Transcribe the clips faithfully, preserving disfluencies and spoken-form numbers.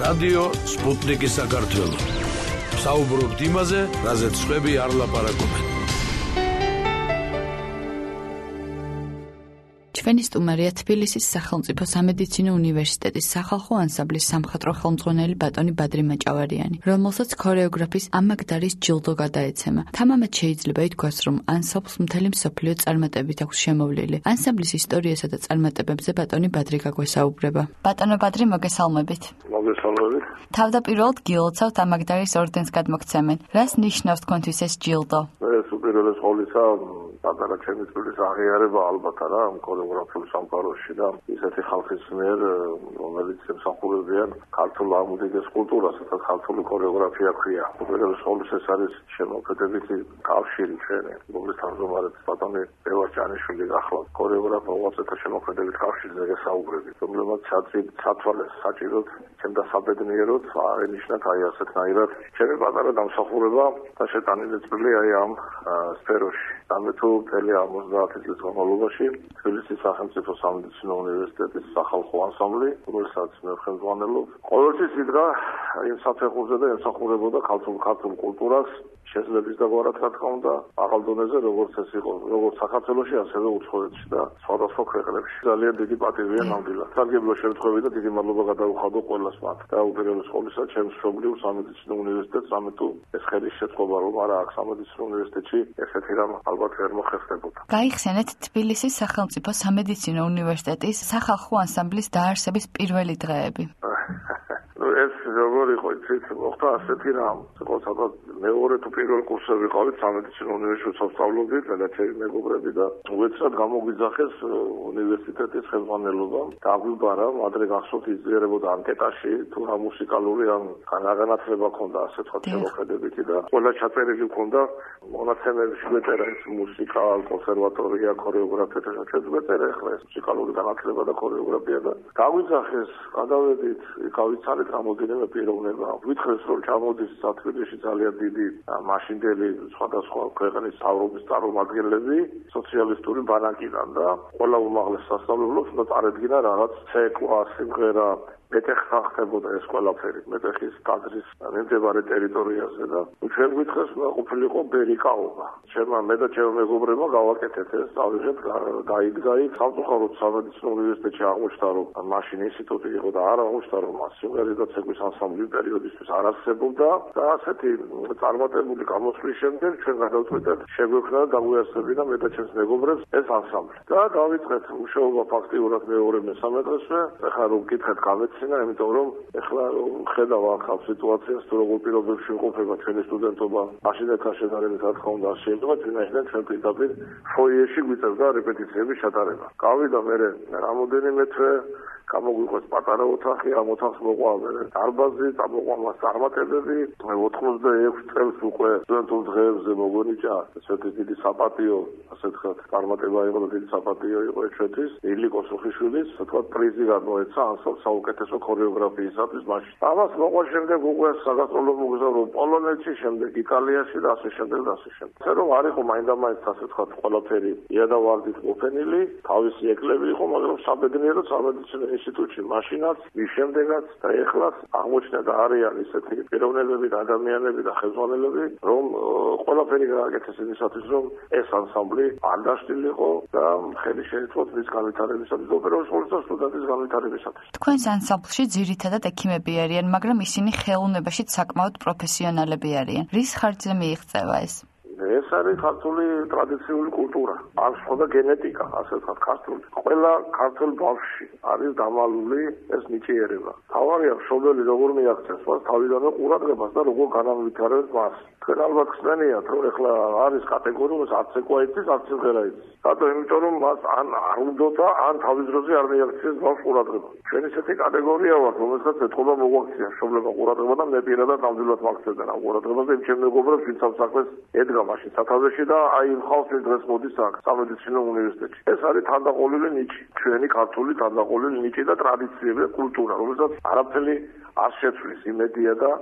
რადიო სპუტნიკი საქართველო. საუბრობთ იმაზე, რაზეც სხვები არ ლაპარაკობენ. ჩვენი სტუმარია თბილისის სახელმწიფო სამედიცინო უნივერსიტეტის სახალხო ანსამბლის სამხატვრო ხელმძღვანელი ბატონი ბადრი მაჭავარიანი, რომელსაც ქორეოგრაფის ამაგდარის ჯილდო გადაეცემა. თამამად შეიძლება ითქვას, რომ ანსამბლს მთელი მსოფლიო წარმატებით აქვს შემოვლილი. ანსამბლის ისტორიასა და წარმატებებზე ბატონი ბადრი გაგვესაუბრება. ბატონო ბადრი, მოგესალმებით. მოგესალმებით. თავდაპირველად გილოცავთ ამაგდარის ორდენს გადმოგცემენ. რას ნიშნავს თქვენთვის ეს ჯილდო? ეს უპირველეს ყოვლისა პატარა ჩემი წვლის აღიარება ალბათ არა ამ ქორეოგრაფიულ სამყაროში და ისეთი ხალხის მიერ, რომელიც ემსახურებიან ქართულ ამუდიგეს კულტურას, და ქართული ქორეოგრაფია ქვია. უპირველეს ყოვლისა ეს არის შემოქმედებითი კავშირი ჩვენი, რომლის თავმჯდომარედ ბატონი ლევან ჭანიშვილი გახლავთ. ქორეოგრაფია უწეთა შემოქმედებით კავშირზე გესაუბრებით, რომელმაც სათვალეს საჭიროდ ჩემ და საბედნიეროდ აღენიშნათ აი ასეთნაირად ჩემი პატარა დამსახურება და შეტანილი წვლილი აი ამ სფეროში. ამით მთელი ორმოცდაათი წლის განმავლობაში თბილისის სახელმწიფო სამედიცინო უნივერსიტეტის სახალხო ანსამბლი, რომელსაც მე ხელმძღვანელობ, ყოველთვის იდგა იმ საფეხურზე და ემსახურებოდა ქართულ ქართულ კულტურას შესაძლების დაგვარად რა თქმა უნდა აღალ დონეზე, როგორც ეს იყო, როგორც საქართველოში, ასევე უცხოეთში და სხვადასხვა ქვეყნებში. ძალიან დიდი პატივია ნამდვილად. სარგებლო შემთხვევით და დიდი მადლობა გადაუხადო ყველას მათ. და უპირველეს ყოვლისა ჩემს მშობლიურ სამედიცინო უნივერსიტეტს, ამიტომ ეს ხელის შეწყობა რომ არა აქ სამედიცინო უნივერსიტეტში ესეთი რამ ალბათ ვერ მოხერხდებოდა. გაიხსენეთ თბილისის სახელმწიფო სამედიცინო უნივერსიტეტის სახალხო ანსამბლის დაარსების პირველი დღეები. ეს როგორ იყო იცით, მოხდა ასეთი რამ, იყო ცოტა მეორე თუ პირველ კურსზე ვიყავით სამედიცინო უნივერსიტეტში ვსწავლობდით და ჩემი მეგობრები და უეცრად გამოგვიძახეს უნივერსიტეტის ხელმძღვანელობამ და აგვიბარა, ადრე გახსოვთ იზიარებოდა ანკეტაში თუ რა მუსიკალური ან განაღანათლება ქონდა ასე თქვა შემოქმედებითი და ყველა ჩაწერილი ქონდა მონაცემებში მეწერა ეს მუსიკა, კონსერვატორია, ქორეოგრაფია და ჩვენ მეწერა ახლა ეს მუსიკალური განათლება და ქორეოგრაფია და გაგვიძახეს, გადავედით, გავიცანეთ გამოდინებები პიროვნება. ვითხრეს რომ ჩამოდის თბილისში ძალიან დიდი მაშინდელი სხვადასხვა ქვეყნის მთავრობის წარმომადგენლები სოციალისტური ბანაკიდან და ყველა უმაღლეს სასწავლებლებს უნდა წარედგინა რაღაც ცეკვა, სიმღერა მეტეხა ხდებოდა ეს ყველაფერი მეტეხის ტაძრის მიმდებარე ტერიტორიაზე და ჩვენ გვითხრეს უნდა ყოფილიყო ბერიკაობა. ჩემმა მე და ჩემმა მეგობრებმა გავაკეთეთ ეს, ავიღეთ გაიდგა იქ სამწუხაროდ სამედიცინო უნივერსიტეტში აღმოჩნდა რომ მაშინ ინსტიტუტი იყო და არ აღმოჩნდა რომ სიმღერის და ცეკვის ანსამბლი პერიოდისთვის არ არსებობდა და ასეთი წარმატებული გამოსვლის შემდეგ ჩვენ გადავწყვეტეთ შეგვექმნა და დაგვიარსებინა მე და ჩემს მეგობრებს ეს ანსამბლი და დავიწყეთ მუშაობა ფაქტიურად მეორე მესამე დღესვე. ახლა რომ გითხეთ გამეც იმიტომ რომ ეხლა ხედავ აქ ამ სიტუაციას თუ როგორ პირობებში იმყოფება ჩვენი სტუდენტობა მაშინათთან შედარებით რა თქმა უნდა შეიძლება წინაშე ჩვენ პირდაპირ ფოიეში გვიწევდა რეპეტიციების ჩატარება. გავიდა მე რამოდენიმე თვე გამოგვიყვეს პატარა ოთახი, ამ ოთახს მოყვა დარბაზი, გამოყვა მას წარმატებები. ოცდაექვსი წელს უკვე სტუდენტურ დღეებზე მოგვენიჭა ესეთი დიდი საპატიო, ასე ვთქვათ, წარმატება იყო და დიდი საპატიო იყო ჩვენთვის. ილიკო სუხიშვილის, თქვა პრიზი გამოეცა ანსამბლს საუკეთესო ქორეოგრაფიისათვის მაშინ. ამას მოყვა შემდეგ უკვე საგასტროლო მოგზაურობა პოლონეთში, შემდეგ იტალიაში და ასე შემდეგ და ასე შემდეგ. ეს რომ არ იყო მაინდამაინც ასე ვთქვათ ყველაფერი იადავარდით მოფენილი, თავისი ეკლები იყო, მაგრამ საბედნიეროდ სამედიცინო ინსტიტუტში მაშინაც, მის შემდეგაც და ეხლაც აღმოჩნდა და არიან ისეთი პიროვნებები და ადამიანები და ხელმძღვანელები, რომ ყველაფერი გააკეთეს იმისათვის, რომ ეს ანსამბლი არ დაშლილიყო და ხელი შეეწყოთ მის განვითარებისათვის და უპირველეს ყოვლისა სტუდენტის განვითარებისათვის. თქვენს ანსამბლში ძირითადად ექიმები არიან, მაგრამ ისინი ხელოვნებაში საკმაოდ პროფესიონალები არიან. რის ხარჯზე მიიღწევა ეს? ეს არის ქართული ტრადიციული კულტურა, ამ სხვა გენეტიკა, ასე ვთქვათ, ქართული. ყველა ქართულ ბავშვში არის დამალული ეს ნიჭიერება. თავარია მშობელი როგორ მიაღწევს მას თავიდანვე ყურადღებას და როგორ განავითარებს მას. თქვენ ალბათ ხსნენიათ, რომ ეხლა არის კატეგორია, რომ არც ეკვა იცის, არც სიმღერა იცის. რატო? იმიტომ რომ მას ან არ უნდოდა, ან თავის დროზე არ მიაღწიეს ბავშვს ყურადღება. ჩვენ ესეთი კატეგორია ვართ, რომელსაც ეთყობა მოგვაქცია მშობლებმა ყურადღება და მე პირადად ნამდვილად მაქცევდა რა ყურადღებას და იმ ჩემ მეგობრებს, ვინც ამ საქმეს ედგა მაშინ სათავეში და აი იმ ხალხს დღეს მოდის აქ სამედიცინო უნივერსიტეტში. ეს არის თანდაყოლილი ნიჭი, ჩვენი ქართული თანდაყოლილი ნიჭი და ტრადიციები და კულტურა, რომელსაც არაფერი არ შეცვლის იმედია და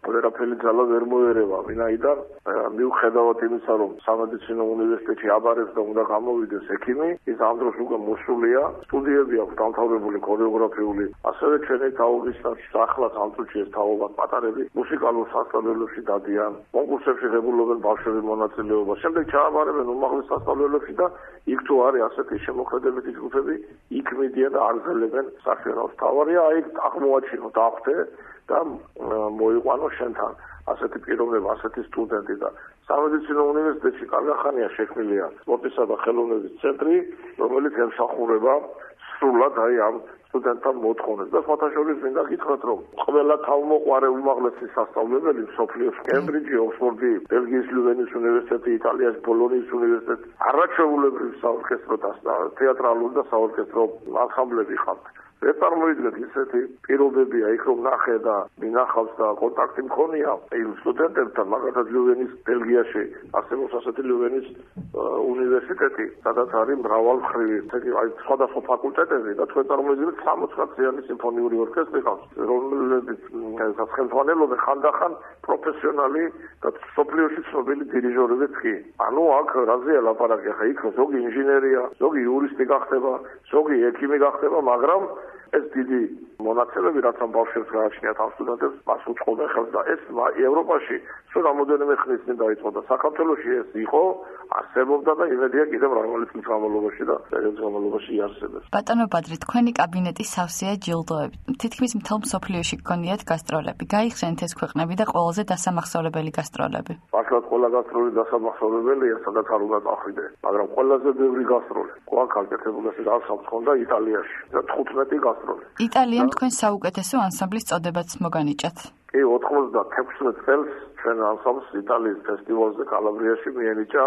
ვერაფერი ძალა ვერ მოერევა, ვინაიდან მიუხედავად იმისა, რომ სამედიცინო უნივერსიტეტში აბარებს და უნდა გამოვიდეს ექიმი, ის ამ დროს უკვე მოსულია, სტუდიები აქვს დამთავრებული ქორეოგრაფიული, ასევე ჩვენი თაობის ახლაც ამ წუთში ეს თაობა პატარები მუსიკალურ სასწავლებლებში დადიან, კონკურსებში ღებულობენ ბავშვები მონაწილეობას, შემდეგ ჩააბარებენ უმაღლეს სასწავლებლებში და იქ თუ არის ასეთი შემოქმედებითი ჯგუფები, იქ მიდიან და აგრძელებენ საქმიანობას. თავარია აი აღმოაჩინო დახვდე და მოიყვანო შენთან ასეთი პიროვნება, ასეთი სტუდენტი და სამედიცინო უნივერსიტეტში კარგახანია შექმნილია სპორტისა და ხელოვნების ცენტრი, რომელიც ემსახურება სრულად აი ამ სტუდენტთან მოთხოვნებს და ფოთაშორის მინდა გითხრათ, რომ ყველა თავმოყვარე უმაღლესი სასწავლებელი მსოფლიოს კემბრიჯი, ოქსფორდი, ბელგიის ლუვენის უნივერსიტეტი, იტალიის ბოლონიის უნივერსიტეტი, არაჩვეულებრივ საორკესტრო და თეატრალური და საორკესტრო ანსამბლები ხართ. ვერ წარმოიდგენთ ისეთი პირობებია იქ რომ ნახე და მინახავს და კონტაქტი მქონია იმ სტუდენტებთან, მაგალითად ლუვენის ბელგიაში არსებობს ასეთი ლუვენის უნივერსიტეტი, სადაც არის მრავალმხრივი აი სხვადასხვა ფაკულტეტები და თქვენ წარმოიდგინეთ სამოცდაათიანი სიმფონიური ორკესტრი ყავს, რომელიც სახელმძღვანელობენ ხანდახან პროფესიონალი და სოფლიოში ცნობილი დირიჟორებიც კი. ანუ აქ რაზეა ლაპარაკი, ახლა იქ ზოგი ინჟინერია, ზოგი იურისტი გახდება, ზოგი ექიმი გახდება, მაგრამ ეს დიდი მონაცემები, რაც ამ ბავშვებს გააჩნიათ ამ სტუდენტებს, მას უწყობენ ხელს და ეს ევროპაში სულ რამოდენიმე ხნის წინ დაიწყო და საქართველოში ეს იყო, არსებობდა და იმედია კიდევ მრავალი წლის განმავლობაში და პერიოდის განმავლობაში იარსებებს. ბატონო ბადრი, თქვენი კაბინეტი სავსეა ჯილდოებით. თითქმის მთელ მსოფლიოში გქონიათ გასტროლები. გაიხსენეთ ეს ქვეყნები და ყველაზე დასამახსოვრებელი გასტროლები. მართლაც ყველა გასტროლი დასამახსოვრებელია, სადაც არ უნდა წახვიდე, მაგრამ ყველაზე ბევრი გასტროლი გვაქვს გაკეთებული ასამს ხონდა იტალიაში და თხუთმეტი გასტროლი. იტალიამ თქვენ საუკეთესო ანსამბლის წოდებაც მოგანიჭათ. კი, ოცდათექვსმეტ წელს ჩვენ ანსამბლს იტალიის ფესტივალზე კალაბრიაში მიენიჭა,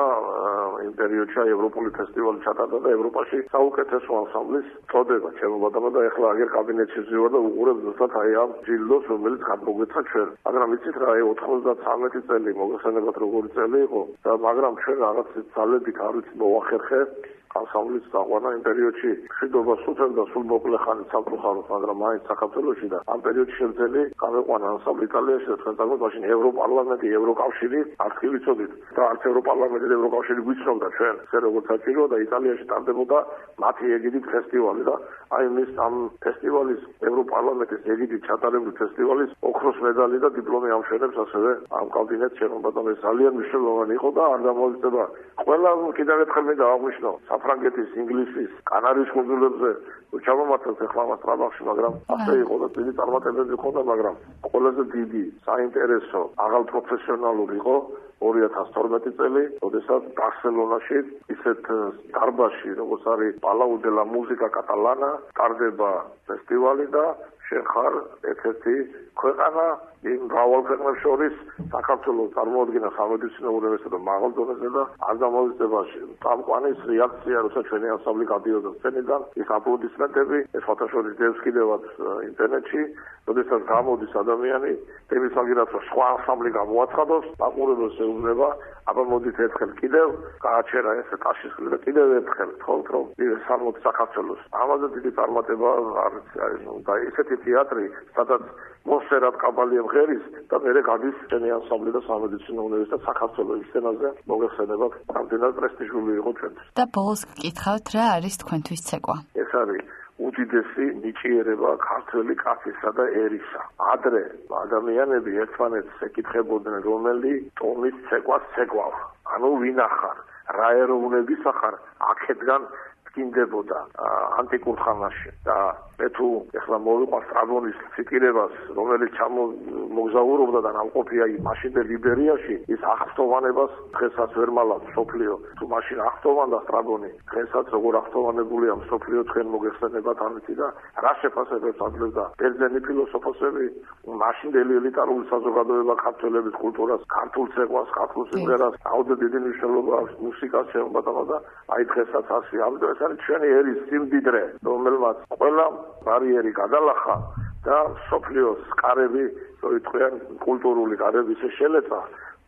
იმ პერიოდში ევროპული ფესტივალი ჩატარდა და ევროპაში საუკეთესო ანსამბლის წოდება შემოვადა და ეხლა აგერ კაბინეტში ვზივარ და უყურებ ზუსტად აი ამ ჯილდოს, რომელიც გამოგვეცა ჩვენ. მაგრამ იცით რა, აი ოცდათვრამეტი წელი მოგეხსენებათ როგორი წელი იყო და მაგრამ ჩვენ რაღაც ძალებით არ ვიცი მოახერხე ანსამბლის დაყვანა იმ პერიოდში მშვიდობა სულთან და სულ მოკლე ხანი სამწუხაროდ, მაგრამ მაინც საქართველოში და ამ პერიოდში შემძელი გამეყვანა ანსამბლი იტალიაში და თქვენ წარმოთ მაშინ ევროპარლამენტი, ევროკავშირი არც კი ვიცოდით და არც ევროპარლამენტი და ევროკავშირი გვიცნობდა ჩვენ ესე როგორც საჭირო და იტალიაში ტარდებოდა მათი ეგიდით ფესტივალი და აი მის ამ ფესტივალის ევროპარლამენტის ეგიდით ჩატარებული ფესტივალის ოქროს მედალი და დიპლომი ამშვენებს ასევე ამ კაბინეტს შემოგვადა ეს ძალიან მნიშვნელოვანი იყო და არ დამოუწევა ყველა კიდევ ერთხელ მინდა აღვნიშნო საფრანგეთის, ინგლისის, კანარის კუნძულებზე ჩამომართვეს ახლა მას ტრაბახში, მაგრამ ასე იყო და დიდი წარმატებები ჰქონდა, მაგრამ ყველაზე დიდი საინტერესო აღარ პროფესიონალური იყო ორი ათას თორმეტი წელი, როდესაც ბარსელონაში ისეთ დარბაზში, როგორც არის Palau de la Música Catalana, ტარდება ფესტივალი და შენ ხარ ერთ-ერთი ქვეყანა იმ მრავალ ქვეყნებს შორის საქართველოს წარმოადგენა სამედიცინო უნივერსიტეტი მაღალ დონეზე და არ გამოიწვია წამყვანის რეაქცია, როცა ჩვენი ანსამბლი გადიოდა სცენიდან, ის აპლოდისმენტები, ეს ფოტოშოპი დევს კიდევაც ინტერნეტში, როდესაც გამოდის ადამიანი, თემის მაგერაც სხვა ანსამბლი გამოაცხადოს, მაყურებელს ეუბნება, აბა მოდით ერთხელ კიდევ გააჩერა ეს ტაშისხლი და კიდევ ერთხელ თხოვთ რომ სამოთ საქართველოს. ამაზე დიდი წარმატება არის და ესეთი თეატრი, სადაც მოსერად კაბალიემ ღერის და მერე გადის ჩვენი ანსამბლი და სამედიცინო უნივერსიტეტი საქართველოს სცენაზე მოგეხსენებათ, რამდენად პრესტიჟული იყო ჩვენთვის. და ბოლოს გკითხავთ, რა არის თქვენთვის ცეკვა? ეს არის უდიდესი ნიჭიერება ქართველი კაცისა და ერისა. ადრე ადამიანები ერთმანეთს ეკითხებოდნენ, რომელი ტომის ცეკვას ცეკვავ. ანუ ვინახარ, რა ეროვნების ახარ, აქედგან დგინდებოდა ანტიკურ ხანაში და მე თუ ეხლა მოვიყვარ სტრაბონის ციტირებას, რომელიც ჩამოგზაურობდა და ნამყოფია მაშინდელ იბერიაში, ის ახტოვანებას დღესაც ვერ მალავს მსოფლიო. თუ მაშინ ახტოვანდა სტრაბონი, დღესაც როგორ ახტოვანებულია მსოფლიო, თქვენ მოგეხსენებათ ამითი და რა შეფასებებს აძლევდა ბერძენი ფილოსოფოსები, მაშინდელი ელიტარული საზოგადოება ქართველების კულტურას, ქართულ ცეკვას, ქართულ სიმღერას, აუდიო დიდი მნიშვნელობა აქვს მუსიკას შემოგვატანა და აი დღესაც ასე. ამიტომ ეს არის ჩვენი ერის სიმდიდრე, რომელმაც ყველა ბარიერი გადალახა და სოფლიოს კარები, როიტყვიან კულტურული კარები ისე შელეწა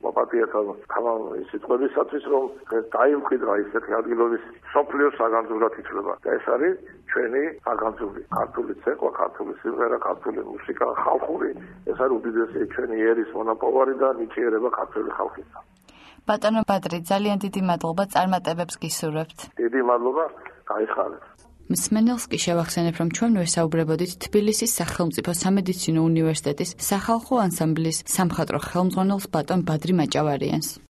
მოპატიებთან თამამ სიტყვებისათვის, რომ დაიმკვიდრა ისეთი ადგილობის სოფლიოს საგანძურად ითვლება. და ეს არის ჩვენი საგანძური, ქართული ცეკვა, ქართული სიმღერა, ქართული მუსიკა, ხალხური. ეს არის უდიდესი ჩვენი ერის მონაპოვარი და ნიჭიერება ქართული ხალხისა. ბატონო ბადრი, ძალიან დიდი მადლობა, წარმატებებს გისურვებთ. დიდი მადლობა, გაიხარეთ. მსმენელს კი შევახსენებ, რომ ჩვენ ვესაუბრებოდით თბილისის სახელმწიფო სამედიცინო უნივერსიტეტის სახალხო ანსამბლის სამხატვრო ხელმძღვანელს ბატონ ბადრი მაჭავარიანს.